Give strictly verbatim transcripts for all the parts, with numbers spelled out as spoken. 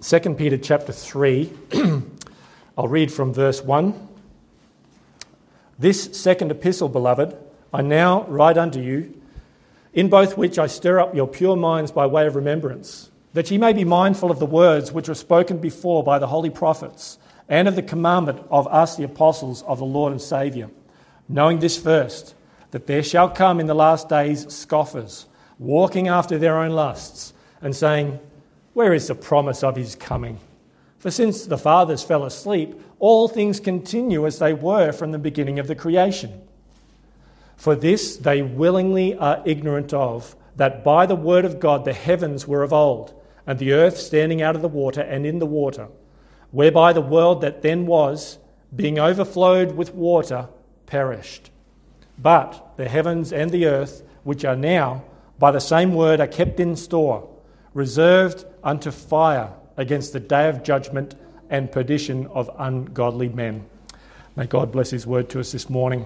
Second Peter chapter three, I'll read from verse one. This second epistle, beloved, I now write unto you, in both which I stir up your pure minds by way of remembrance, that ye may be mindful of the words which were spoken before by the holy prophets, and of the commandment of us the apostles of the Lord and Saviour, knowing this first, that there shall come in the last days scoffers, walking after their own lusts, and saying, where is the promise of his coming? For since the fathers fell asleep, all things continue as they were from the beginning of the creation. For this they willingly are ignorant of, that by the word of God the heavens were of old, and the earth standing out of the water and in the water, whereby the world that then was, being overflowed with water, perished. But the heavens and the earth, which are now, by the same word are kept in store, reserved unto fire against the day of judgment and perdition of ungodly men. May God bless his word to us this morning.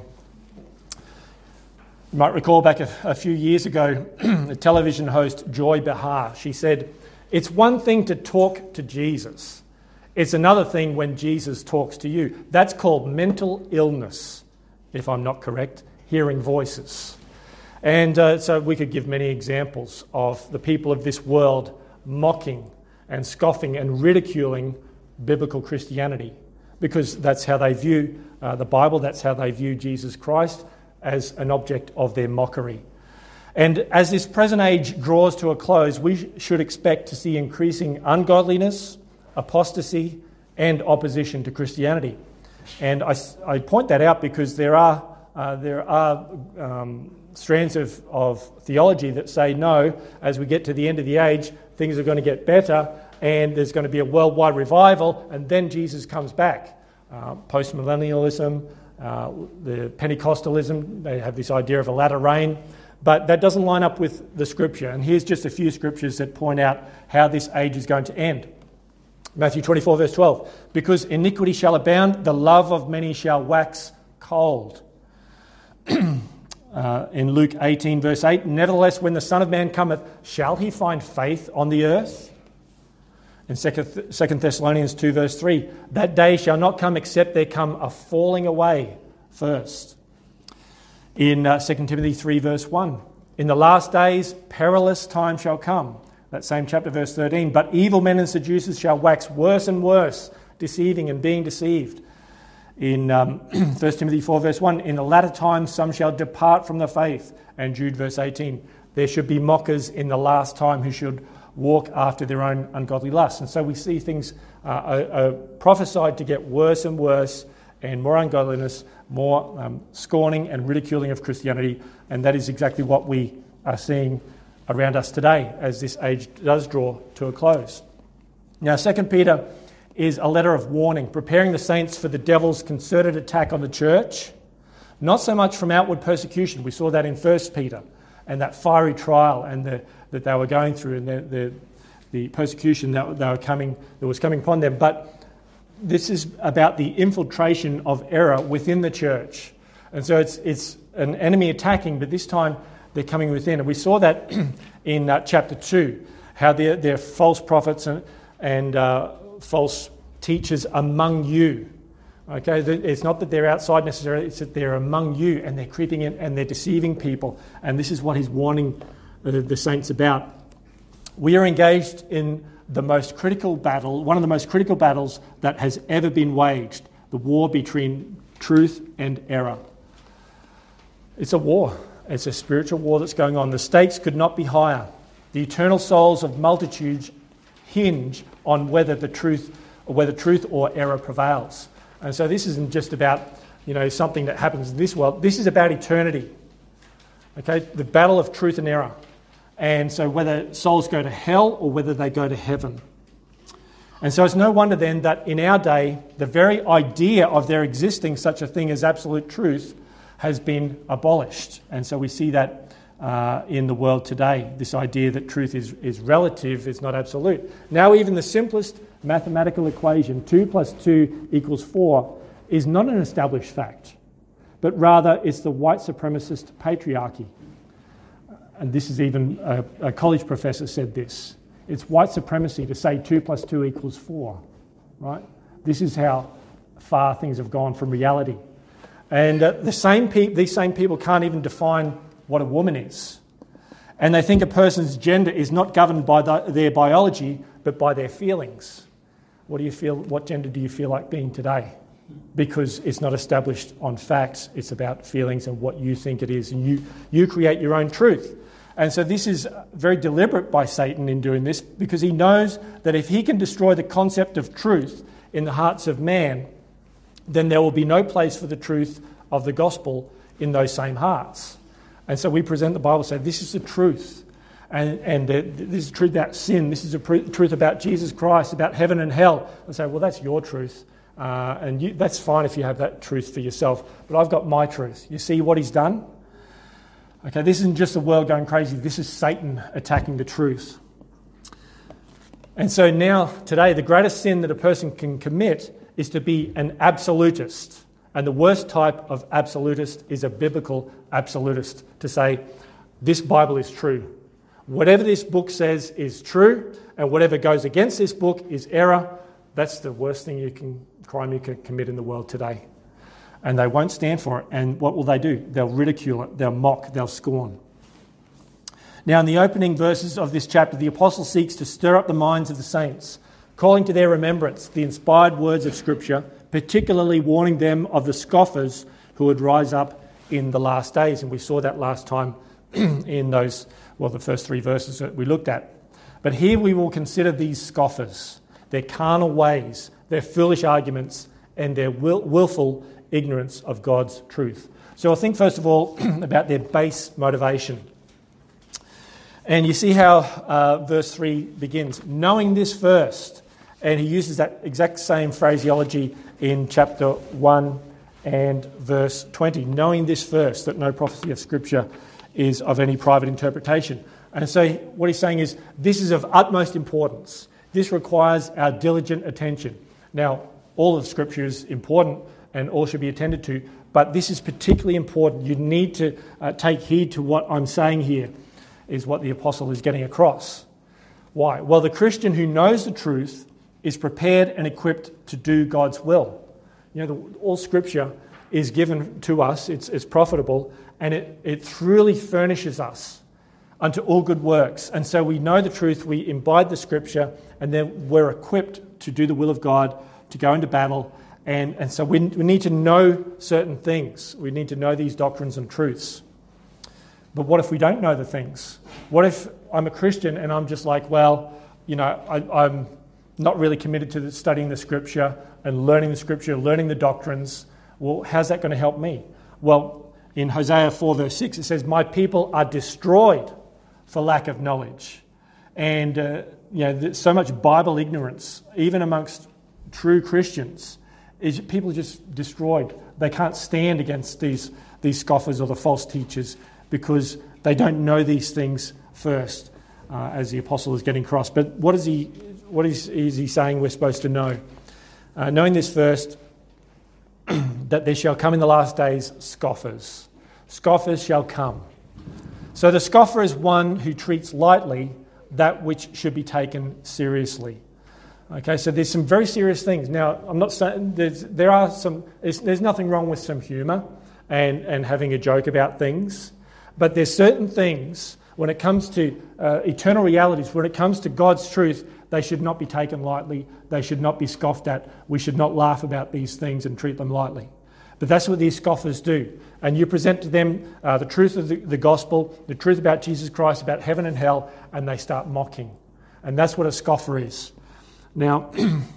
You might recall back a, a few years ago, the television host Joy Behar, she said, it's one thing to talk to Jesus. It's another thing when Jesus talks to you. That's called mental illness, if I'm not correct, hearing voices. And uh, so we could give many examples of the people of this world mocking and scoffing and ridiculing biblical Christianity, because that's how they view uh, the Bible, that's how they view Jesus Christ, as an object of their mockery. And as this present age draws to a close, we should expect to see increasing ungodliness, apostasy, and opposition to Christianity. And I, I point that out because there are uh, there are um, strands of, of theology that say, no, as we get to the end of the age, things are going to get better, and there's going to be a worldwide revival, and then Jesus comes back. Uh, Post-millennialism, uh, the Pentecostalism, they have this idea of a latter rain, but that doesn't line up with the Scripture. And here's just a few scriptures that point out how this age is going to end. Matthew twenty-four, verse twelve, because iniquity shall abound, the love of many shall wax cold. Uh, in Luke eighteen, verse eight, nevertheless, when the Son of Man cometh, shall he find faith on the earth? In Second Thessalonians two, verse three, that day shall not come except there come a falling away first. In uh, Second Timothy three, verse one, in the last days perilous time shall come. That same chapter, verse thirteen, but evil men and seducers shall wax worse and worse, deceiving and being deceived. In um, First Timothy four, verse one, in the latter times some shall depart from the faith. And Jude, verse eighteen, there should be mockers in the last time who should walk after their own ungodly lusts. And so we see things uh, are, are prophesied to get worse and worse, and more ungodliness, more um, scorning and ridiculing of Christianity. And that is exactly what we are seeing around us today as this age does draw to a close. Now, Second Peter is a letter of warning, preparing the saints for the devil's concerted attack on the church, not so much from outward persecution. We saw that in First Peter, and that fiery trial and the, that they were going through, and the, the, the persecution that they were coming that was coming upon them. But this is about the infiltration of error within the church, and so it's it's an enemy attacking, but this time they're coming within. And we saw that in uh, chapter two, how they're, they're false prophets and and uh, false teachers among you. Okay, it's not that they're outside necessarily, it's that they're among you, and they're creeping in and they're deceiving people. And this is what he's warning the, the saints about. We are engaged in the most critical battle, one of the most critical battles that has ever been waged, the war between truth and error. It's a war. It's a spiritual war that's going on. The stakes could not be higher. The eternal souls of multitudes hinge on whether the truth or whether truth or error prevails. And so this isn't just about, you know, something that happens in this world. This is about eternity. Okay, the battle of truth and error. And so whether souls go to hell or whether they go to heaven. And so it's no wonder then that in our day, the very idea of there existing such a thing as absolute truth has been abolished. And so we see that uh, in the world today, this idea that truth is, is relative, is not absolute. Now even the simplest mathematical equation, two plus two equals four, is not an established fact, but rather it's the white supremacist patriarchy. And this is even, a, a college professor said this. It's white supremacy to say two plus two equals four, right? This is how far things have gone from reality. And uh, the same pe- these same people can't even define what a woman is. And they think a person's gender is not governed by the, their biology, but by their feelings. What do you feel? What gender do you feel like being today? Because it's not established on facts. It's about feelings and what you think it is. And you, you create your own truth. And so this is very deliberate by Satan in doing this, because he knows that if he can destroy the concept of truth in the hearts of man, then there will be no place for the truth of the gospel in those same hearts. And so we present the Bible, say this is the truth. And, and uh, this is the truth about sin. This is the pr- truth about Jesus Christ, about heaven and hell. And say, well, that's your truth. Uh, and you, that's fine if you have that truth for yourself. But I've got my truth. You see what he's done? Okay, this isn't just the world going crazy. This is Satan attacking the truth. And so now, today, the greatest sin that a person can commit is to be an absolutist. And the worst type of absolutist is a biblical absolutist, to say, this Bible is true. Whatever this book says is true, and whatever goes against this book is error. That's the worst thing you can, crime you can commit in the world today. And they won't stand for it. And what will they do? They'll ridicule it, they'll mock, they'll scorn. Now, in the opening verses of this chapter, the apostle seeks to stir up the minds of the saints, calling to their remembrance the inspired words of Scripture, particularly warning them of the scoffers who would rise up in the last days. And we saw that last time in those, well, the first three verses that we looked at. But here we will consider these scoffers, their carnal ways, their foolish arguments, and their will, willful ignorance of God's truth. So I think, first of all, about their base motivation. And you see how uh, verse three begins. Knowing this first, and he uses that exact same phraseology in chapter one and verse twenty. Knowing this first, that no prophecy of Scripture is of any private interpretation. And so what he's saying is, this is of utmost importance. This requires our diligent attention. Now, all of Scripture is important and all should be attended to, but this is particularly important. You need to uh, take heed to what I'm saying here, is what the apostle is getting across. Why? Well, the Christian who knows the truth is prepared and equipped to do God's will. You know, the, all Scripture is given to us, it's, it's profitable, and it, it truly furnishes us unto all good works. And so we know the truth, we imbibe the Scripture, and then we're equipped to do the will of God, to go into battle. And, and so we, we need to know certain things. We need to know these doctrines and truths. But what if we don't know the things? What if I'm a Christian and I'm just like, well, you know, I, I'm not really committed to studying the Scripture and learning the Scripture, learning the doctrines. Well, how's that going to help me? Well, in Hosea four verse six, it says, my people are destroyed for lack of knowledge. And, uh, you know, there's so much Bible ignorance, even amongst true Christians, is people just destroyed. They can't stand against these, these scoffers or the false teachers because they don't know these things first, uh, as the apostle is getting across. But what is he, what is, is he saying we're supposed to know? Uh, knowing this first, that there shall come in the last days scoffers. Scoffers shall come. So the scoffer is one who treats lightly that which should be taken seriously. Okay, so there's some very serious things. Now, I'm not saying there's, there are some. There's, there's nothing wrong with some humour and and having a joke about things, but there's certain things when it comes to uh, eternal realities, when it comes to God's truth, they should not be taken lightly. They should not be scoffed at. We should not laugh about these things and treat them lightly. But that's what these scoffers do. And you present to them uh, the truth of the, the gospel, the truth about Jesus Christ, about heaven and hell, and they start mocking. And that's what a scoffer is. Now,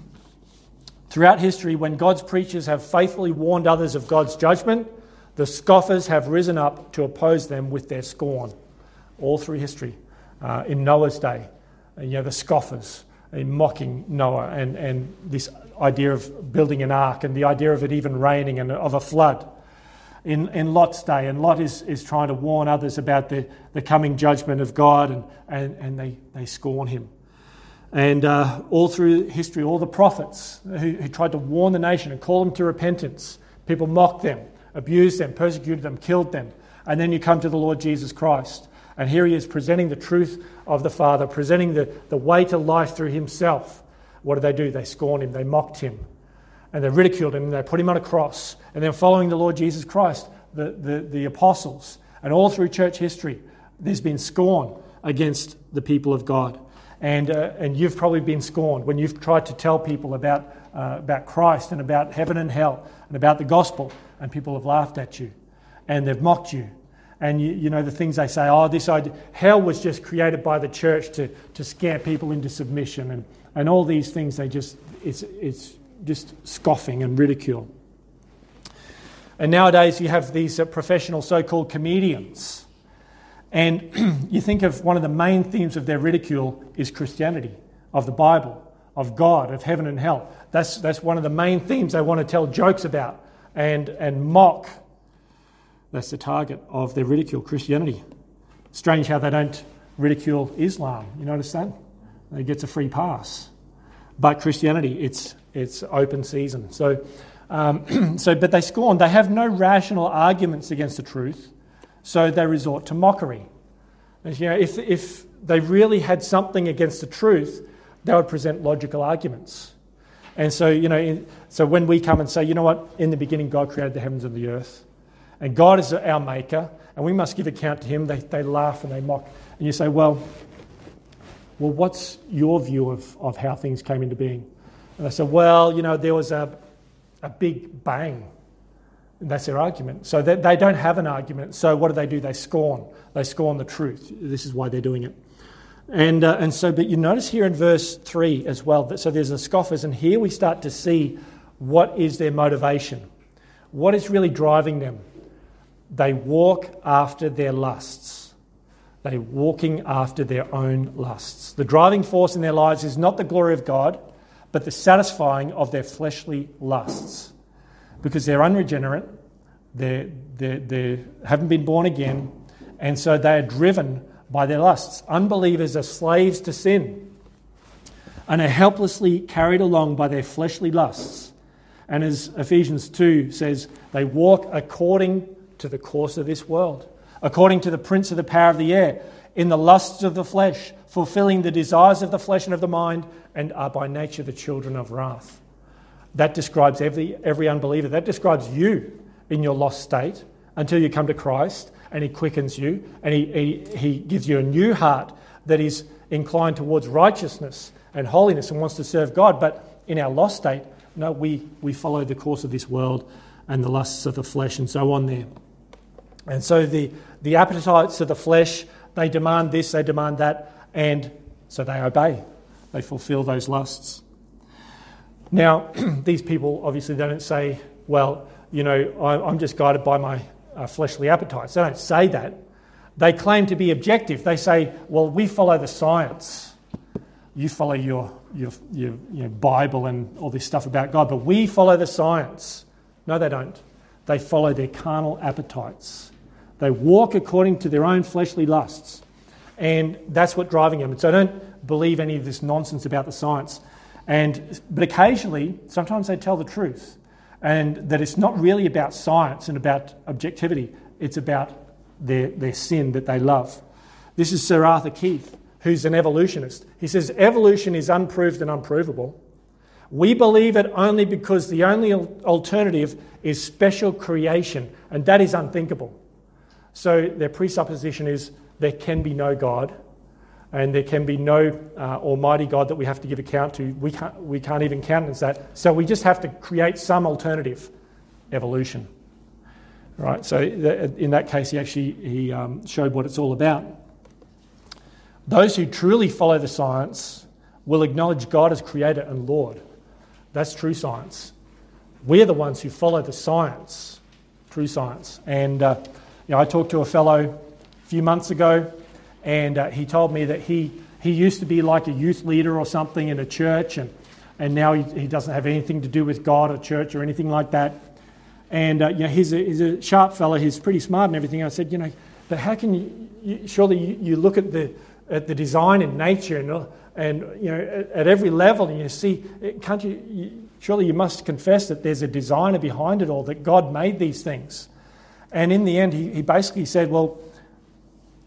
throughout history, when God's preachers have faithfully warned others of God's judgment, the scoffers have risen up to oppose them with their scorn. All through history. Uh, in Noah's day, uh, you know, the scoffers in mocking Noah and, and this idea of building an ark and the idea of it even raining and of a flood. In, in Lot's day, and Lot is, is trying to warn others about the, the coming judgment of God, and, and, and they, they scorn him. And uh, all through history, all the prophets who, who tried to warn the nation and call them to repentance, people mocked them, abused them, persecuted them, killed them. And then you come to the Lord Jesus Christ. And here he is presenting the truth of the Father, presenting the, the way to life through himself. What did they do? They scorned him, they mocked him, and they ridiculed him, and they put him on a cross. And then following the Lord Jesus Christ, the, the, the apostles, and all through church history, there's been scorn against the people of God. And uh, and you've probably been scorned when you've tried to tell people about uh, about Christ and about heaven and hell and about the gospel, and people have laughed at you and they've mocked you. And you, you know the things they say, oh, this idea, hell was just created by the church to, to scare people into submission, and, and all these things. They just it's it's just scoffing and ridicule. And nowadays you have these uh, professional so-called comedians. And you think of one of the main themes of their ridicule is Christianity, of the Bible, of God, of heaven and hell. That's that's one of the main themes they want to tell jokes about and, and mock. That's the target of their ridicule, Christianity. Strange how they don't ridicule Islam. You notice that? It gets a free pass. But Christianity, it's it's open season. So, um, so but they scorn. They have no rational arguments against the truth. So they resort to mockery. And, you know, if, if they really had something against the truth, they would present logical arguments. And so, you know, in, so when we come and say, you know what, in the beginning God created the heavens and the earth, and God is our maker, and we must give account to him, they, they laugh and they mock. And you say, well, well, what's your view of, of how things came into being? And they say, well, you know, there was a, a big bang. And that's their argument. So they, they don't have an argument. So what do they do? They scorn. They scorn the truth. This is why they're doing it. And uh, and so, but you notice here in verse three as well, that, so there's the scoffers, and here we start to see what is their motivation. What is really driving them? They walk after their lusts. They're walking after their own lusts. The driving force in their lives is not the glory of God, but the satisfying of their fleshly lusts. Because they're unregenerate, they they they haven't been born again, and so they are driven by their lusts. Unbelievers are slaves to sin and are helplessly carried along by their fleshly lusts. And as Ephesians two says, they walk according to the course of this world, according to the prince of the power of the air, in the lusts of the flesh, fulfilling the desires of the flesh and of the mind, and are by nature the children of wrath. That describes every every unbeliever. That describes you in your lost state until you come to Christ and he quickens you and he, he, he gives you a new heart that is inclined towards righteousness and holiness and wants to serve God. But in our lost state, no, we, we follow the course of this world and the lusts of the flesh and so on there. And so the, the appetites of the flesh, they demand this, they demand that, and so they obey. They fulfill those lusts. Now, these people obviously don't say, well, you know, I'm just guided by my uh, fleshly appetites. They don't say that. They claim to be objective. They say, well, we follow the science. You follow your, your, your, your Bible and all this stuff about God, but we follow the science. No, they don't. They follow their carnal appetites. They walk according to their own fleshly lusts. And that's what's driving them. So don't believe any of this nonsense about the science. And but occasionally, sometimes they tell the truth, and that it's not really about science and about objectivity. It's about their, their sin that they love. This is Sir Arthur Keith, who's an evolutionist. He says, evolution is unproved and unprovable. We believe it only because the only alternative is special creation, and that is unthinkable. So their presupposition is there can be no God, and there can be no uh, almighty God that we have to give account to. We can't, we can't even countenance that. So we just have to create some alternative, evolution. Right? So th- in that case, he actually he um, showed what it's all about. Those who truly follow the science will acknowledge God as creator and Lord. That's true science. We're the ones who follow the science, true science. And uh, you know, I talked to a fellow a few months ago, and uh, he told me that he, he used to be like a youth leader or something in a church, and, and now he, he doesn't have anything to do with God or church or anything like that. And uh, you know, he's a, he's a sharp fellow, he's pretty smart and everything. I said, you know, but how can you, you surely you, you look at the at the design in nature and, and you know, at, at every level, and you see, can't you, you, surely you must confess that there's a designer behind it all, that God made these things. And in the end, he, he basically said, well,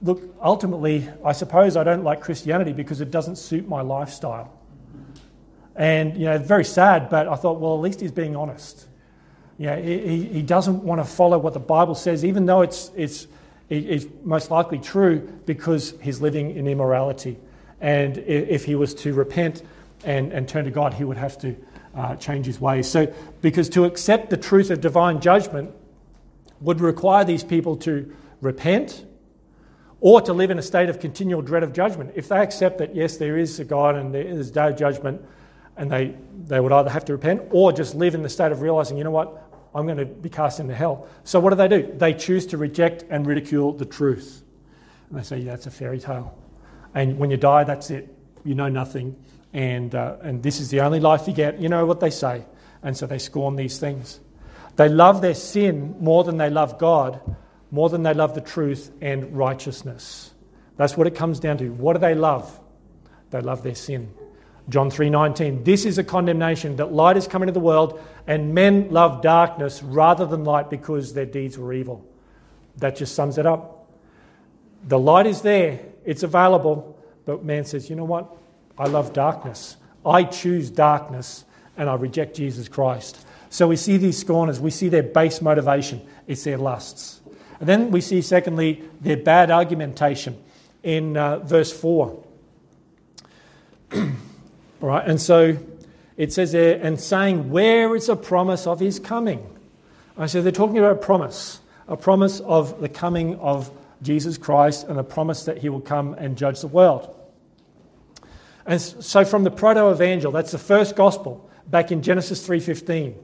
look, ultimately, I suppose I don't like Christianity because it doesn't suit my lifestyle. And, you know, very sad, but I thought, well, at least he's being honest. You know, he, he doesn't want to follow what the Bible says, even though it's, it's, it's most likely true, because he's living in immorality. And if he was to repent and, and turn to God, he would have to uh, change his ways. So, because to accept the truth of divine judgment would require these people to repent or to live in a state of continual dread of judgment. If they accept that, yes, there is a God and there is a day of judgment, and they, they would either have to repent or just live in the state of realizing, you know what, I'm going to be cast into hell. So what do they do? They choose to reject and ridicule the truth. And they say, yeah, that's a fairy tale. And when you die, that's it. You know nothing. And, uh, and this is the only life you get. You know what they say. And so they scorn these things. They love their sin more than they love God, more than they love the truth and righteousness. That's what it comes down to. What do they love? They love their sin. John three nineteen, this is a condemnation, that light has come into the world, and men love darkness rather than light because their deeds were evil. That just sums it up. The light is there, it's available, but man says, you know what? I love darkness. I choose darkness, and I reject Jesus Christ. So we see these scorners, we see their base motivation, it's their lusts. And then we see, secondly, their bad argumentation in uh, verse four. All right, and so it says there, and saying, where is a promise of his coming? I so they're talking about a promise, a promise of the coming of Jesus Christ and a promise that he will come and judge the world. And so from the proto-evangel, that's the first gospel, back in Genesis three fifteen,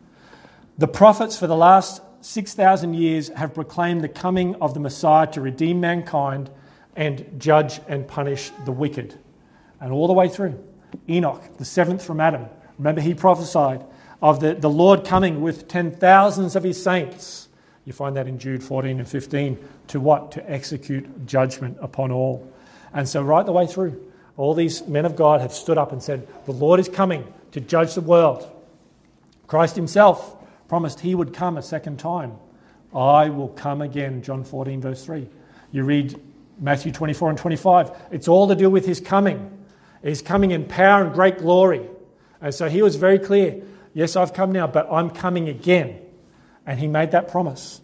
the prophets for the last six thousand years have proclaimed the coming of the Messiah to redeem mankind and judge and punish the wicked. And all the way through. Enoch, the seventh from Adam. Remember, he prophesied of the, the Lord coming with ten thousands of his saints. You find that in Jude fourteen and fifteen. To what? To execute judgment upon all. And so right the way through, all these men of God have stood up and said, the Lord is coming to judge the world. Christ himself promised he would come a second time. I will come again, John fourteen verse three. You read Matthew twenty-four and twenty-five. It's all to do with his coming. He's coming in power and great glory. And so he was very clear. Yes, I've come now, but I'm coming again. And he made that promise.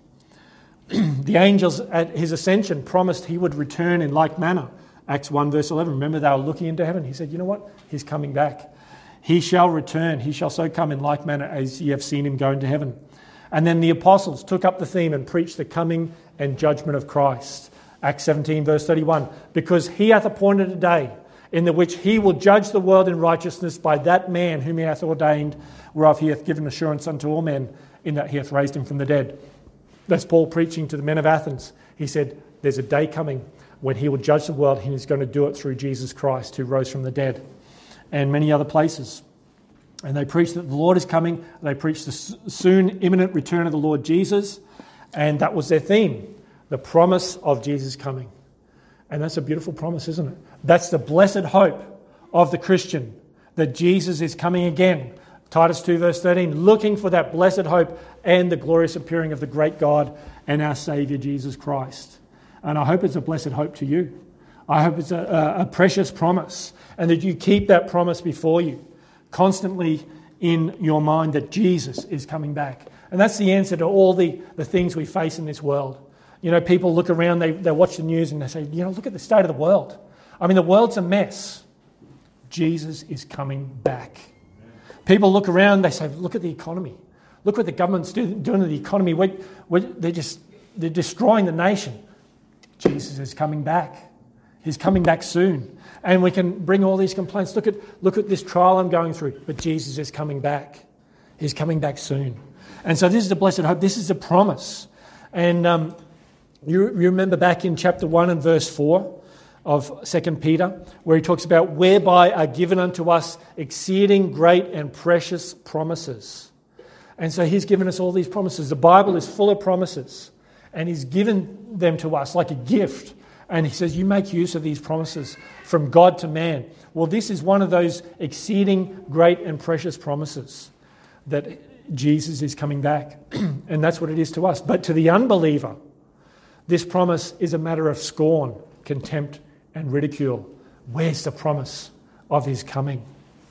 The angels at his ascension promised he would return in like manner. Acts one verse eleven. Remember, they were looking into heaven. He said, you know what? He's coming back. He shall return. He shall so come in like manner as ye have seen him go into heaven. And then the apostles took up the theme and preached the coming and judgment of Christ. Acts seventeen verse thirty-one. Because he hath appointed a day in the which he will judge the world in righteousness by that man whom he hath ordained, whereof he hath given assurance unto all men, in that he hath raised him from the dead. That's Paul preaching to the men of Athens. He said, there's a day coming when he will judge the world, and he's going to do it through Jesus Christ, who rose from the dead, and many other places. And they preach that the Lord is coming. They preach the soon imminent return of the Lord Jesus, and that was their theme, the promise of Jesus coming. And that's a beautiful promise, isn't it? That's the blessed hope of the Christian, that Jesus is coming again. Titus two verse thirteen, looking for that blessed hope and the glorious appearing of the great God and our Saviour Jesus Christ. And I hope it's a blessed hope to you. I hope it's a, a precious promise, and that you keep that promise before you, constantly in your mind, that Jesus is coming back. And that's the answer to all the, the things we face in this world. You know, people look around, they, they watch the news and they say, you know, look at the state of the world. I mean, the world's a mess. Jesus is coming back. People look around, they say, look at the economy. Look what the government's do, doing to the economy. We're, we're, they're just they're destroying the nation. Jesus is coming back. He's coming back soon. And we can bring all these complaints. Look at, look at this trial I'm going through. But Jesus is coming back. He's coming back soon. And so this is the blessed hope. This is the promise. And um, you, you remember back in chapter one and verse four of Second Peter, where he talks about whereby are given unto us exceeding great and precious promises. And so he's given us all these promises. The Bible is full of promises. And he's given them to us like a gift. And he says, you make use of these promises from God to man. Well, this is one of those exceeding great and precious promises, that Jesus is coming back. And that's what it is to us. But to the unbeliever, This promise is a matter of scorn, contempt, and ridicule. Where's the promise of his coming?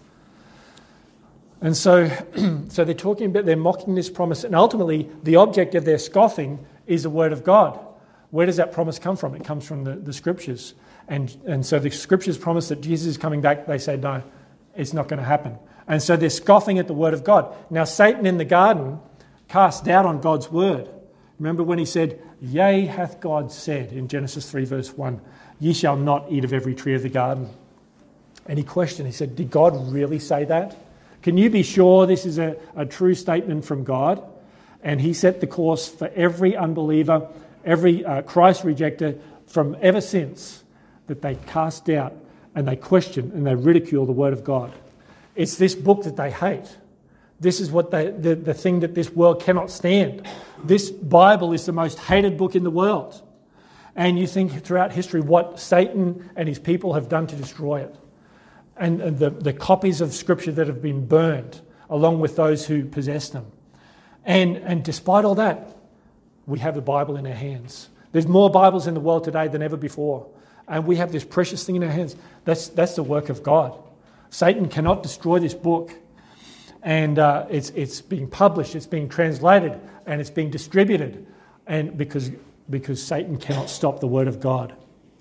And so, so they're talking about, they're mocking this promise, and ultimately the object of their scoffing is the word of God. Where does that promise come from? It comes from the, the scriptures. And, and so the scriptures promise that Jesus is coming back. They say, no, it's not going to happen. And so they're scoffing at the word of God. Now, Satan in the garden cast doubt on God's word. Remember when he said, yea, hath God said in Genesis three verse one, ye shall not eat of every tree of the garden. And he questioned, he said, did God really say that? Can you be sure this is a, a true statement from God? And he set the course for every unbeliever, every uh, Christ rejecter from ever since, that they cast doubt and they question and they ridicule the word of God. It's this book that they hate. This is what they, the, the thing that this world cannot stand. This Bible is the most hated book in the world. And you think throughout history what Satan and his people have done to destroy it. And, and the, the copies of Scripture that have been burned, along with those who possess them. And, and despite all that, we have the Bible in our hands. There's more Bibles in the world today than ever before. And we have this precious thing in our hands. That's, that's the work of God. Satan cannot destroy this book. And uh, it's, it's being published, it's being translated, and it's being distributed. And because, because Satan cannot stop the Word of God.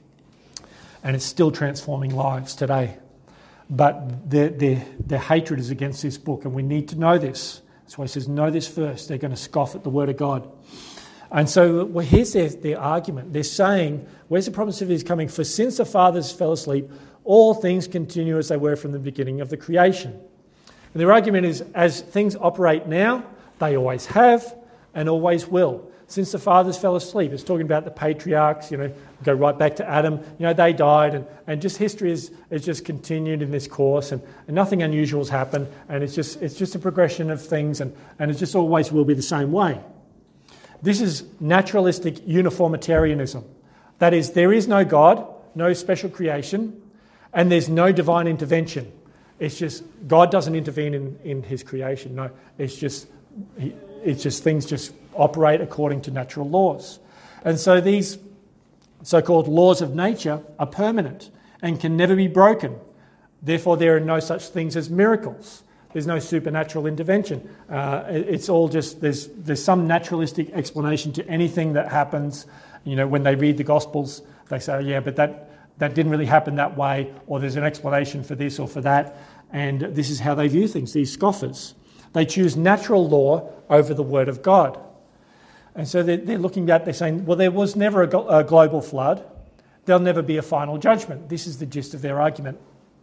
And it's still transforming lives today. But their, their, their hatred is against this book, and we need to know this. That's why he says, know this first. They're going to scoff at the word of God. And so well, here's their, their argument. They're saying, where's the promise of his coming? For since the fathers fell asleep, all things continue as they were from the beginning of the creation. And their argument is, as things operate now, they always have and always will. Since the fathers fell asleep, it's talking about the patriarchs, you know, go right back to Adam, you know, they died, and, and just history has is just continued in this course, and, and nothing unusual has happened, and it's just it's just a progression of things, and, and it just always will be the same way. This is naturalistic uniformitarianism. That is, there is no God, no special creation, and there's no divine intervention. It's just, God doesn't intervene in, in his creation. No, it's just, it's just things just operate according to natural laws. And so these so-called laws of nature are permanent and can never be broken. Therefore, there are no such things as miracles. There's no supernatural intervention. Uh, it's all just, there's there's some naturalistic explanation to anything that happens. You know, when they read the Gospels, they say, oh, yeah, but that, that didn't really happen that way, or there's an explanation for this or for that. And this is how they view things, these scoffers. They choose natural law over the Word of God. And so they're, they're looking at, they're saying, well, there was never a, go- a global flood. There'll never be a final judgment. This is the gist of their argument.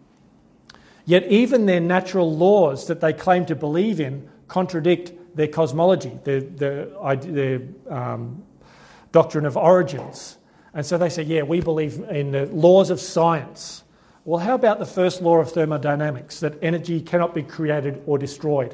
Yet even their natural laws that they claim to believe in contradict their cosmology, their, their, their um, doctrine of origins. And so they say, yeah, we believe in the laws of science. Well, how about the first law of thermodynamics, that energy cannot be created or destroyed?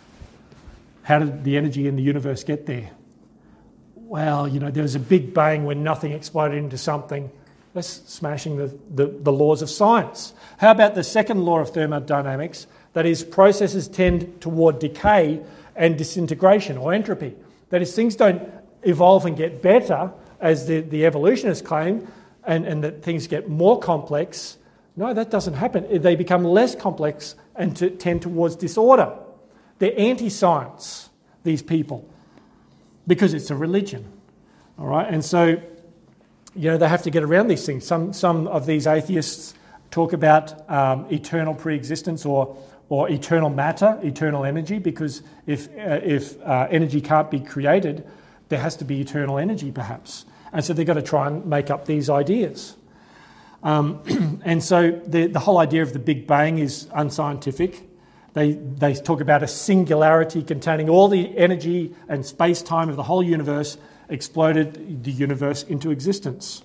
How did the energy in the universe get there? Well, you know, there was a big bang when nothing exploded into something. That's smashing the, the, the laws of science. How about the second law of thermodynamics, that is, processes tend toward decay and disintegration or entropy? That is, things don't evolve and get better, as the, the evolutionists claim, and, and that things get more complex. No, that doesn't happen. They become less complex and to, tend towards disorder. They're anti-science, these people, because it's a religion. All right, and so, you know, they have to get around these things. Some some of these atheists talk about um, eternal pre-existence or or eternal matter, eternal energy, because if uh, if uh, energy can't be created, there has to be eternal energy, perhaps. And so they've got to try and make up these ideas. Um, and so the, the whole idea of the Big Bang is unscientific. They, they talk about a singularity containing all the energy and space-time of the whole universe exploded the universe into existence.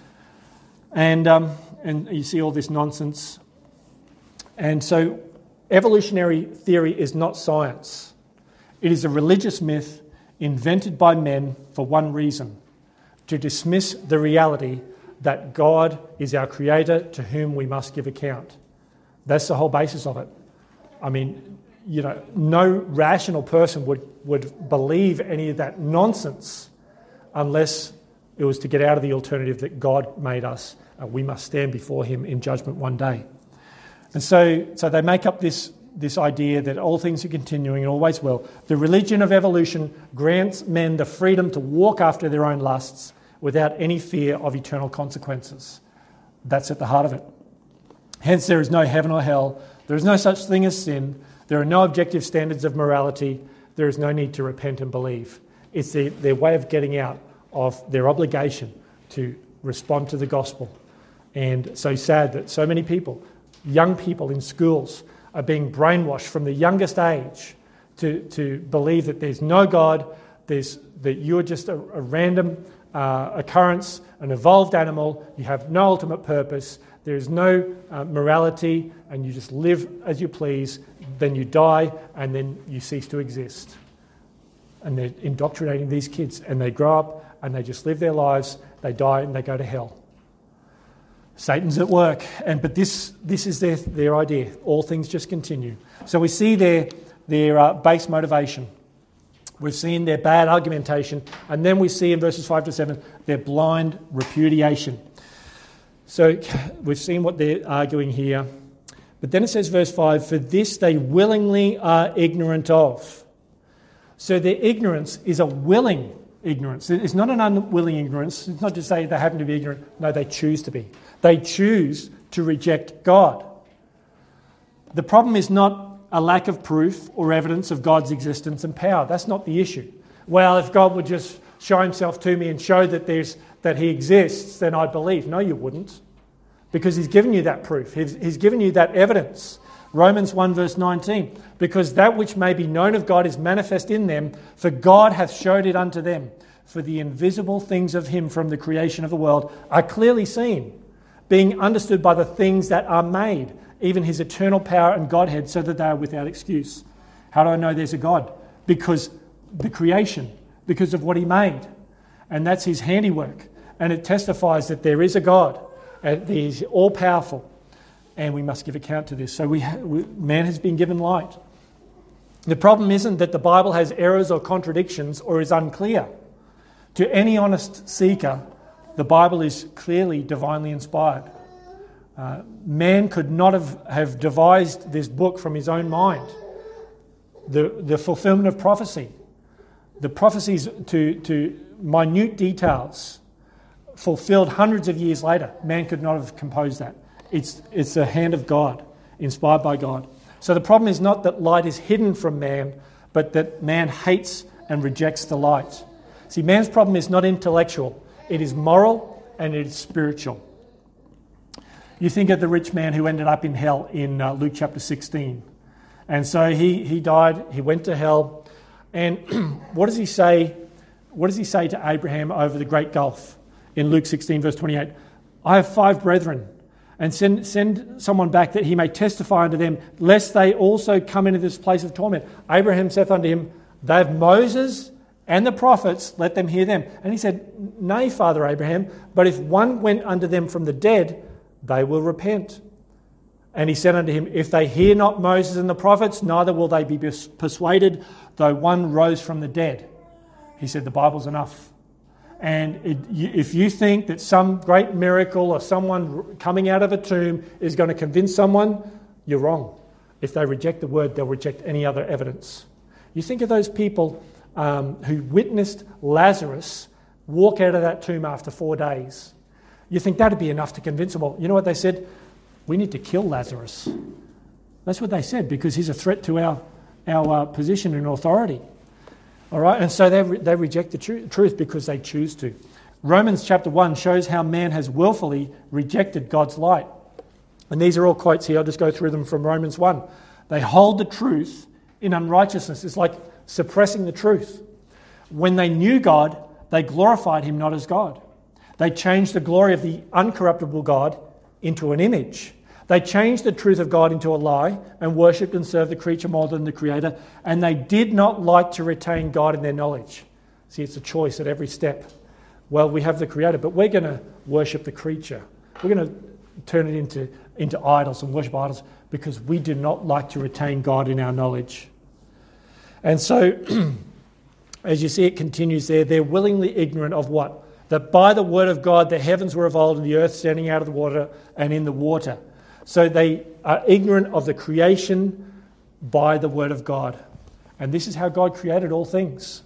And, um, and you see all this nonsense. And so evolutionary theory is not science. It is a religious myth invented by men for one reason: to dismiss the reality that God is our creator to whom we must give account. That's the whole basis of it. I mean, you know, no rational person would, would believe any of that nonsense unless It was to get out of the alternative that God made us. Uh, we must stand before him in judgment one day. And so, so they make up this, this idea that all things are continuing and always will. The religion of evolution grants men the freedom to walk after their own lusts without any fear of eternal consequences. That's at the heart of it. Hence, there is no heaven or hell. There is no such thing as sin. There are no objective standards of morality. There is no need to repent and believe. It's their, their way of getting out of their obligation to respond to the gospel. And so sad that so many people, young people in schools, are being brainwashed from the youngest age to, to believe that there's no God, there's, that you're just a, a random uh, occurrence, an evolved animal, you have no ultimate purpose, there is no uh, morality, and you just live as you please, then you die, and then you cease to exist. And they're indoctrinating these kids, and they grow up, and they just live their lives, they die, and they go to hell. Satan's at work, and but this this is their, their idea. All things just continue. So we see their, their uh, base motivation. We've seen their bad argumentation, and then we see in verses five to seven their blind repudiation. So we've seen what they're arguing here. But then it says, verse five, for this they willingly are ignorant of. So their ignorance is a willing ignorance. It's not an unwilling ignorance. It's not to say they happen to be ignorant. No, they choose to be. They choose to reject God. The problem is not a lack of proof or evidence of God's existence and power. That's not the issue. Well, if God would just show himself to me and show that there's that he exists, then I'd believe. No, you wouldn't. Because he's given you that proof. He's, he's given you that evidence. Romans one verse nineteen. Because that which may be known of God is manifest in them, for God hath showed it unto them. For the invisible things of him from the creation of the world are clearly seen, being understood by the things that are made, even his eternal power and Godhead, so that they are without excuse. How do I know there's a God? Because the creation, because of what he made. And that's his handiwork. And it testifies that there is a God. And he's all-powerful. And we must give account to this. So we, ha- we man has been given light. The problem isn't that the Bible has errors or contradictions or is unclear. To any honest seeker, the Bible is clearly divinely inspired. Uh, man could not have, have devised this book from his own mind. The, the fulfillment of prophecy, the prophecies to, to minute details, fulfilled hundreds of years later. Man could not have composed that. It's, it's the hand of God, inspired by God. So the problem is not that light is hidden from man, but that man hates and rejects the light. See, man's problem is not intellectual. It is moral and it is spiritual. You think of the rich man who ended up in hell in uh, Luke chapter sixteen. And so he, he died, he went to hell. And what does he say? What does he say to Abraham over the great gulf in Luke sixteen verse twenty-eight? I have five brethren, and send, send someone back that he may testify unto them, lest they also come into this place of torment. Abraham saith unto him, they have Moses and the prophets, let them hear them. And he said, nay, Father Abraham, but if one went unto them from the dead, they will repent. And he said unto him, if they hear not Moses and the prophets, neither will they be persuaded, though one rose from the dead. He said, the Bible's enough. And it, you, if you think that some great miracle or someone coming out of a tomb is going to convince someone, you're wrong. If they reject the word, they'll reject any other evidence. You think of those people um, who witnessed Lazarus walk out of that tomb after four days. You think that'd be enough to convince them all. You know what they said? We need to kill Lazarus. That's what they said, because he's a threat to our, our uh, position and authority. All right, and so they, re- they reject the tr- truth because they choose to. Romans chapter one shows how man has willfully rejected God's light. And these are all quotes here. I'll just go through them from Romans one. They hold the truth in unrighteousness. It's like suppressing the truth. When they knew God, they glorified him not as God. They changed the glory of the uncorruptible God into an image. They changed the truth of God into a lie and worshipped and served the creature more than the Creator, and they did not like to retain God in their knowledge. See, it's a choice at every step. Well, we have the Creator, but we're going to worship the creature. We're going to turn it into, into idols and worship idols because we do not like to retain God in our knowledge. And so, as you see, it continues there. They're willingly ignorant of what? that by the word of God the heavens were of old and the earth standing out of the water and in the water. So they are ignorant of the creation by the word of God. And this is how God created all things.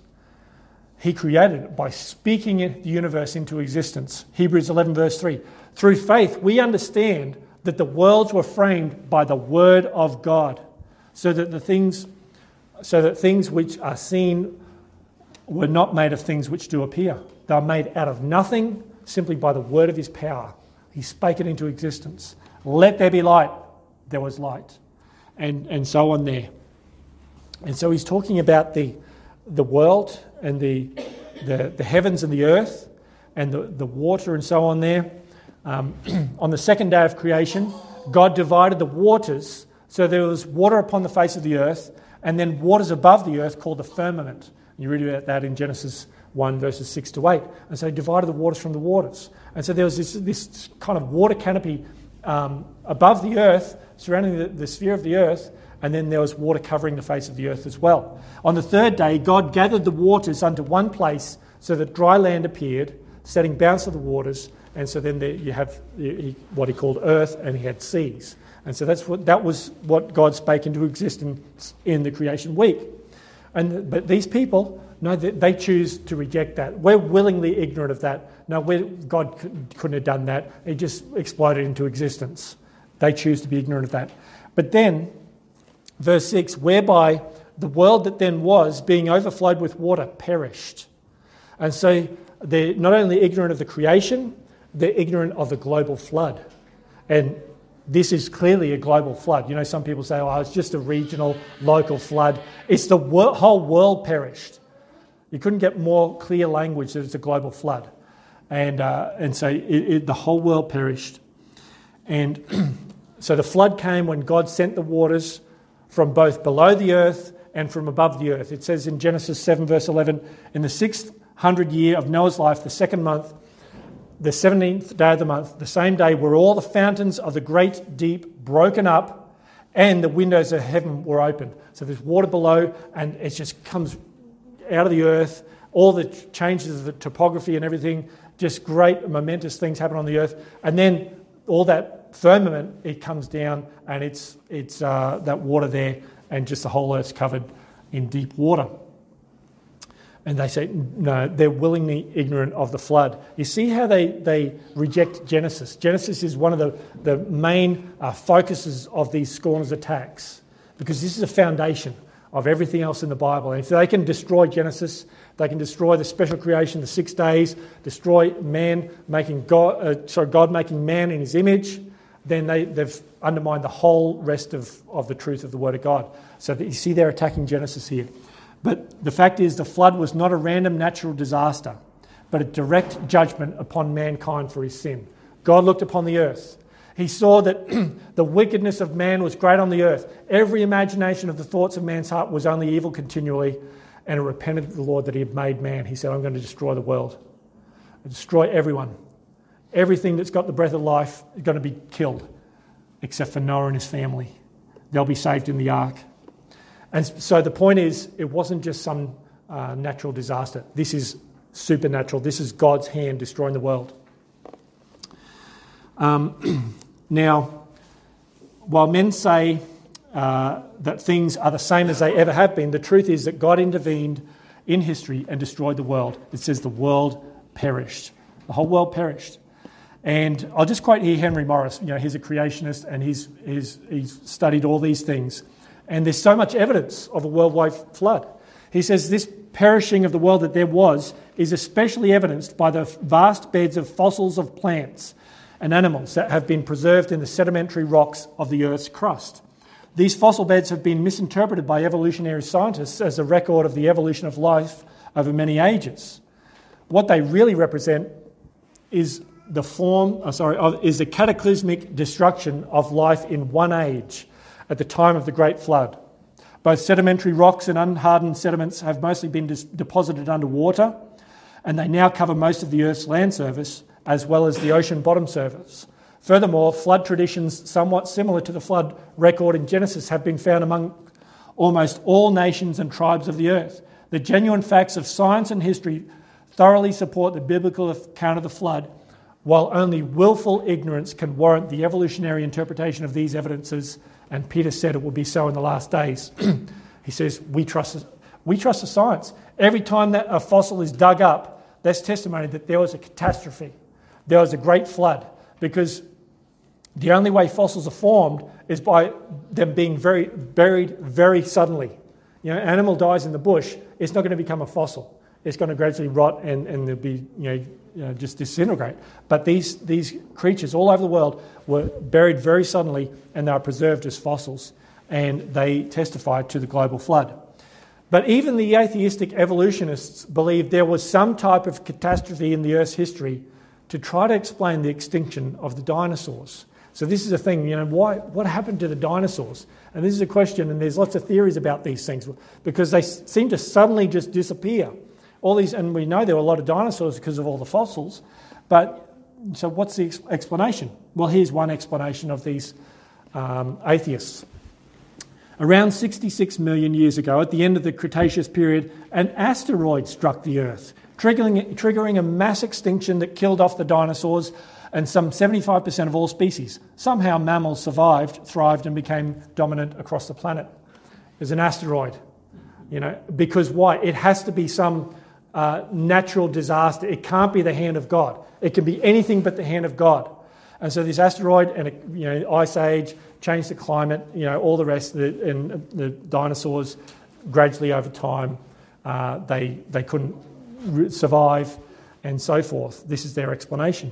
He created it by speaking the universe into existence. Hebrews eleven verse three. Through faith we understand that the worlds were framed by the word of God, so that the things so that things which are seen were not made of things which do appear. They are made out of nothing, simply by the word of his power. He spake it into existence. Let there be light. There was light. And, and so on there. And so he's talking about the, the world and the, the, the heavens and the earth and the, the water and so on there. Um, on the second day of creation, God divided the waters, so there was water upon the face of the earth, and then waters above the earth called the firmament. You read about that in Genesis one, verses six to eight. And so he divided the waters from the waters. And so there was this, this kind of water canopy um, above the earth, surrounding the, the sphere of the earth, and then there was water covering the face of the earth as well. On the third day, God gathered the waters unto one place so that dry land appeared, setting bounds of the waters. And so then there you have what he called earth, and he had seas. And so that's what that was what God spake into existence in the creation week. And but these people, no, they, they choose to reject that. We're willingly ignorant of that. No, we're, God couldn't have done that. He just exploded into existence. They choose to be ignorant of that. But then, verse six, whereby the world that then was, being overflowed with water, perished. And so they're not only ignorant of the creation, they're ignorant of the global flood. And this is clearly a global flood. You know, some people say, oh, it's just a regional, local flood. It's the wor- whole world perished. You couldn't get more clear language that it's a global flood. And uh, and so it, it, the whole world perished. And so the flood came when God sent the waters from both below the earth and from above the earth. It says in Genesis seven, verse eleven, in the sixth hundred year of Noah's life, the second month, the seventeenth day of the month, the same day were all the fountains of the great deep broken up, and the windows of heaven were opened. So there's water below, and it just comes out of the earth. All the changes of the topography and everything, just great momentous things happen on the earth. And then all that firmament, it comes down, and it's it's uh, that water there, and just the whole earth's covered in deep water. And they say, no, they're willingly ignorant of the flood. You see how they, they reject Genesis. Genesis is one of the, the main uh, focuses of these scorners' attacks, because this is a foundation of everything else in the Bible. And if they can destroy Genesis, they can destroy the special creation, the six days, destroy man making God, uh, sorry, God making man in his image, then they, they've undermined the whole rest of, of the truth of the Word of God. So that you see they're attacking Genesis here. But the fact is, the flood was not a random natural disaster, but a direct judgment upon mankind for his sin. God looked upon the earth. He saw that the wickedness of man was great on the earth. Every imagination of the thoughts of man's heart was only evil continually, and it repented to the Lord that he had made man. He said, I'm going to destroy the world. I'll destroy everyone. Everything that's got the breath of life is going to be killed, except for Noah and his family. They'll be saved in the ark. And so the point is, it wasn't just some uh, natural disaster. This is supernatural. This is God's hand destroying the world. Um, now, while men say uh, that things are the same as they ever have been, the truth is that God intervened in history and destroyed the world. It says the world perished. The whole world perished. And I'll just quote here Henry Morris. You know, he's a creationist, and he's he's he's studied all these things. And there's so much evidence of a worldwide flood. He says this perishing of the world that there was is especially evidenced by the vast beds of fossils of plants and animals that have been preserved in the sedimentary rocks of the Earth's crust. These fossil beds have been misinterpreted by evolutionary scientists as a record of the evolution of life over many ages. What they really represent is the form, oh, sorry, is the cataclysmic destruction of life in one age, at the time of the Great Flood. Both sedimentary rocks and unhardened sediments have mostly been dis- deposited underwater, and they now cover most of the Earth's land surface, as well as the ocean bottom surface. Furthermore, flood traditions somewhat similar to the flood record in Genesis have been found among almost all nations and tribes of the earth. The genuine facts of science and history thoroughly support the biblical account of the flood, while only willful ignorance can warrant the evolutionary interpretation of these evidences, and Peter said it will be so in the last days. He says, we trust, we trust the science. Every time that a fossil is dug up, that's testimony that there was a catastrophe. There was a great flood, because the only way fossils are formed is by them being very buried very suddenly. You know, an animal dies in the bush, it's not going to become a fossil. It's going to gradually rot and, and they'll be, you know, you know, just disintegrate. But these, these creatures all over the world were buried very suddenly, and they are preserved as fossils, and they testify to the global flood. But even the atheistic evolutionists believed there was some type of catastrophe in the Earth's history to try to explain the extinction of the dinosaurs. So this is a thing, you know, why? What happened to the dinosaurs? And this is a question, and there's lots of theories about these things, because they seem to suddenly just disappear. All these, and we know there were a lot of dinosaurs because of all the fossils, but so what's the ex- explanation? Well, here's one explanation of these um, atheists. Around sixty-six million years ago, at the end of the Cretaceous period, an asteroid struck the Earth, triggering, triggering a mass extinction that killed off the dinosaurs and some seventy-five percent of all species. Somehow mammals survived, thrived, and became dominant across the planet. There's an asteroid, you know, because why? It has to be some uh, natural disaster. It can't be the hand of God. It can be anything but the hand of God. And so this asteroid and a, you know, ice age changed the climate, you know, all the rest, the, and the dinosaurs gradually over time, uh, they they couldn't re- survive, and so forth. This is their explanation.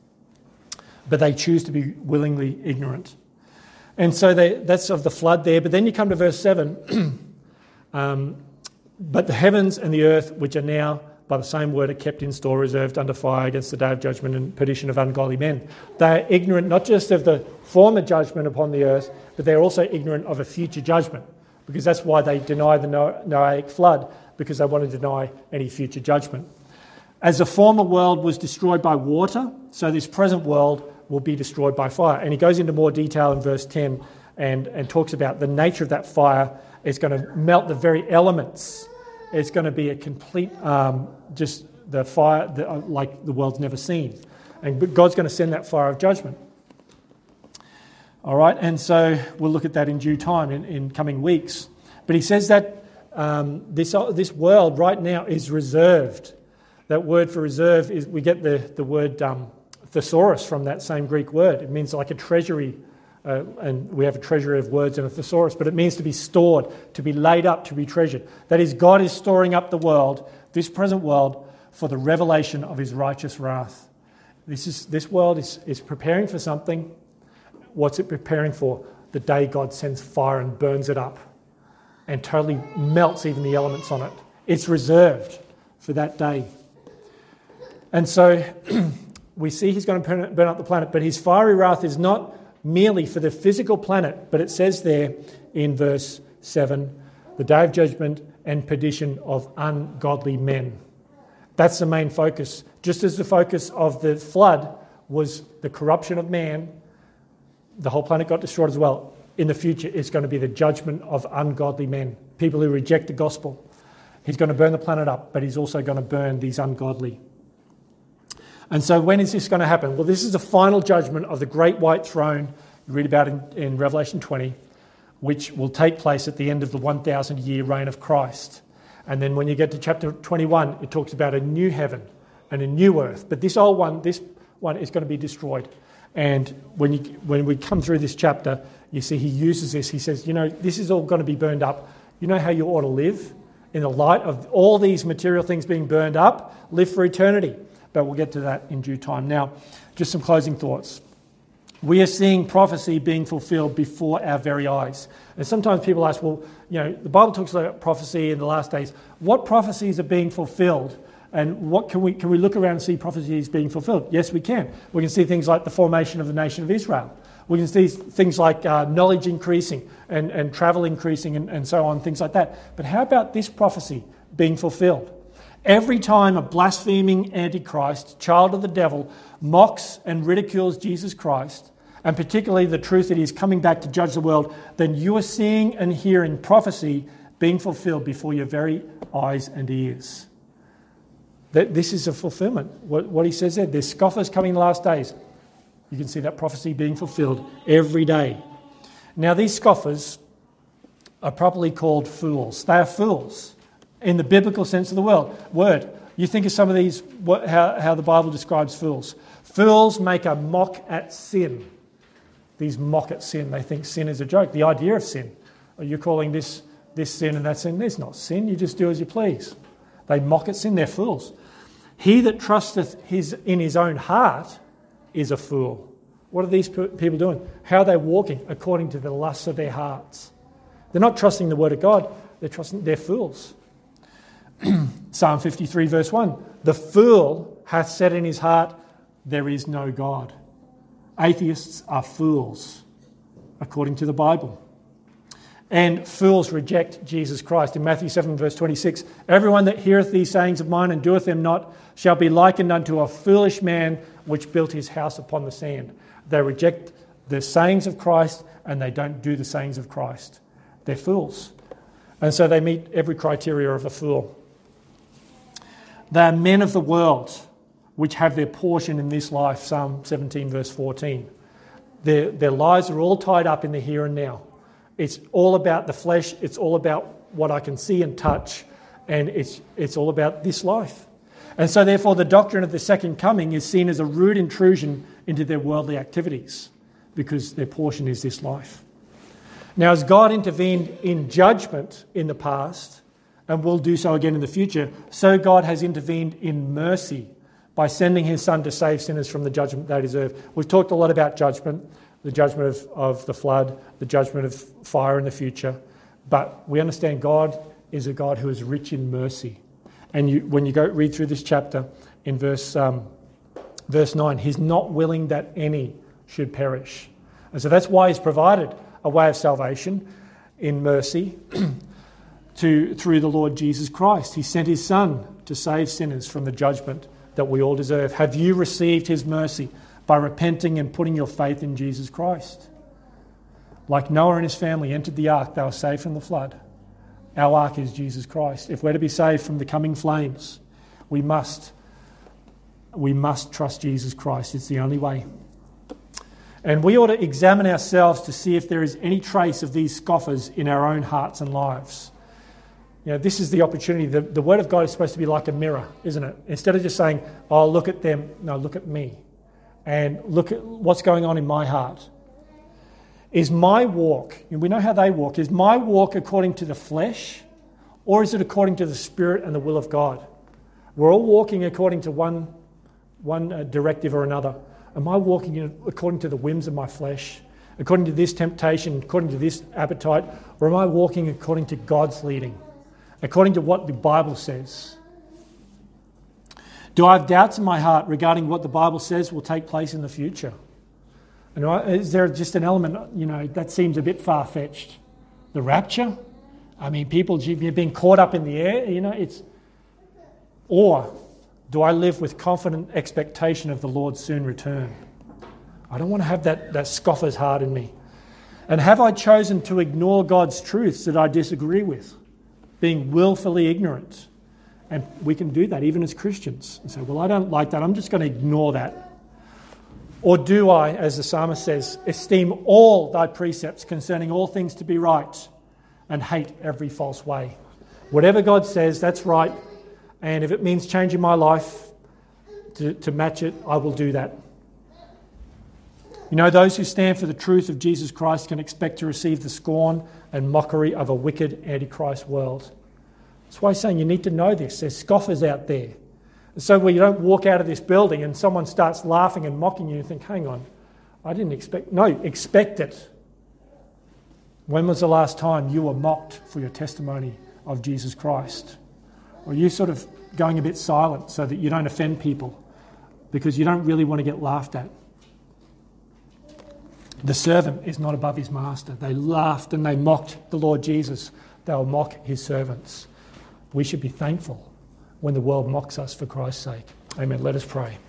But they choose to be willingly ignorant. And so they, that's of the flood there. But then you come to verse seven. um, but the heavens and the earth, which are now by the same word, are kept in store, reserved under fire against the day of judgment and perdition of ungodly men. They are ignorant not just of the former judgment upon the earth, but they're also ignorant of a future judgment, because that's why they deny the Noahic flood, because they want to deny any future judgment. As the former world was destroyed by water, so this present world will be destroyed by fire. And he goes into more detail in verse ten and, and talks about the nature of that fire. It's going to melt the very elements. It's going to be a complete, um, just the fire that, uh, like the world's never seen. And God's going to send that fire of judgment. All right, and so we'll look at that in due time in, in coming weeks. But he says that um, this, uh, this world right now is reserved. That word for reserve is, we get the, the word um, thesaurus from that same Greek word. It means like a treasury, uh, and we have a treasury of words and a thesaurus, but it means to be stored, to be laid up, to be treasured. That is, God is storing up the world, this present world, for the revelation of his righteous wrath. This is this world is, is preparing for something. What's it preparing for? The day God sends fire and burns it up and totally melts even the elements on it. It's reserved for that day. And so we see he's going to burn up the planet, but his fiery wrath is not merely for the physical planet, but it says there in verse seven, the day of judgment and perdition of ungodly men. That's the main focus. Just as the focus of the flood was the corruption of man, the whole planet got destroyed as well. In the future, it's going to be the judgment of ungodly men, people who reject the gospel. He's going to burn the planet up, but he's also going to burn these ungodly. And so when is this going to happen? Well, this is the final judgment of the great white throne you read about in, in Revelation twenty, which will take place at the end of the one thousand year reign of Christ. And then when you get to chapter twenty-one, it talks about a new heaven and a new earth. But this old one, this one is going to be destroyed. And when you when we come through this chapter, you see he uses this. He says, you know, this is all going to be burned up. You know how you ought to live? In the light of all these material things being burned up, live for eternity. But we'll get to that in due time. Now, just some closing thoughts. We are seeing prophecy being fulfilled before our very eyes. And sometimes people ask, well, you know, the Bible talks about prophecy in the last days. What prophecies are being fulfilled? And what can we can we look around and see prophecies being fulfilled? Yes, we can. We can see things like the formation of the nation of Israel. We can see things like uh, knowledge increasing and, and travel increasing and, and so on, things like that. But how about this prophecy being fulfilled? Every time a blaspheming antichrist, child of the devil, mocks and ridicules Jesus Christ, and particularly the truth that he is coming back to judge the world, then you are seeing and hearing prophecy being fulfilled before your very eyes and ears. That this is a fulfillment. What, what he says there, there's scoffers coming in the last days. You can see that prophecy being fulfilled every day. Now, these scoffers are properly called fools. They are fools in the biblical sense of the word. Word. You think of some of these, what, how, how the Bible describes fools. Fools make a mock at sin. These mock at sin. They think sin is a joke. The idea of sin. Are you calling this, this sin and that sin? There's not sin. You just do as you please. They mock at sin. They're fools. He that trusteth his, in his own heart is a fool. What are these people doing? How are they walking? According to the lusts of their hearts. They're not trusting the word of God. They're trusting, they're fools. Psalm fifty-three verse one. The fool hath said in his heart, there is no God. Atheists are fools, according to the Bible. And fools reject Jesus Christ. In Matthew seven verse twenty-six, everyone that heareth these sayings of mine and doeth them not shall be likened unto a foolish man which built his house upon the sand. They reject the sayings of Christ and they don't do the sayings of Christ. They're fools. And so they meet every criteria of a fool. They are men of the world which have their portion in this life, Psalm seventeen verse fourteen. Their, their lives are all tied up in the here and now. It's all about the flesh. It's all about what I can see and touch. And it's, it's all about this life. And so therefore the doctrine of the second coming is seen as a rude intrusion into their worldly activities because their portion is this life. Now, as God intervened in judgment in the past and will do so again in the future, so God has intervened in mercy by sending his Son to save sinners from the judgment they deserve. We've talked a lot about judgment, the judgment of, of the flood, the judgment of fire in the future, but we understand God is a God who is rich in mercy. And you, when you go read through this chapter in verse, um, verse nine, he's not willing that any should perish. And so that's why he's provided a way of salvation in mercy to through the Lord Jesus Christ. He sent his Son to save sinners from the judgment that we all deserve. Have you received his mercy by repenting and putting your faith in Jesus Christ? Like Noah and his family entered the ark, they were saved from the flood. Our ark is Jesus Christ. If we're to be saved from the coming flames, we must, we must trust Jesus Christ. It's the only way. And we ought to examine ourselves to see if there is any trace of these scoffers in our own hearts and lives. You know, this is the opportunity. The, the Word of God is supposed to be like a mirror, isn't it? Instead of just saying, oh, look at them, no, look at me. And look at what's going on in my heart. Is my walk, and we know how they walk, is my walk according to the flesh or is it according to the Spirit and the will of God? We're all walking according to one, one uh, directive or another. Am I walking in, according to the whims of my flesh, according to this temptation, according to this appetite, or am I walking according to God's leading, according to what the Bible says? Do I have doubts in my heart regarding what the Bible says will take place in the future? And is there just an element, you know, that seems a bit far-fetched? The rapture? I mean, people being caught up in the air, you know, it's... Or do I live with confident expectation of the Lord's soon return? I don't want to have that, that scoffer's heart in me. And have I chosen to ignore God's truths that I disagree with, being willfully ignorant? And we can do that even as Christians. And say, well, I don't like that. I'm just going to ignore that. Or do I, as the psalmist says, esteem all thy precepts concerning all things to be right and hate every false way? Whatever God says, that's right. And if it means changing my life to, to match it, I will do that. You know, those who stand for the truth of Jesus Christ can expect to receive the scorn and mockery of a wicked Antichrist world. That's why he's saying you need to know this. There's scoffers out there. So when you don't walk out of this building and someone starts laughing and mocking you and think, hang on, I didn't expect... No, expect it. When was the last time you were mocked for your testimony of Jesus Christ? Or are you sort of going a bit silent so that you don't offend people because you don't really want to get laughed at? The servant is not above his master. They laughed and they mocked the Lord Jesus. They'll mock his servants. We should be thankful when the world mocks us for Christ's sake. Amen. Let us pray.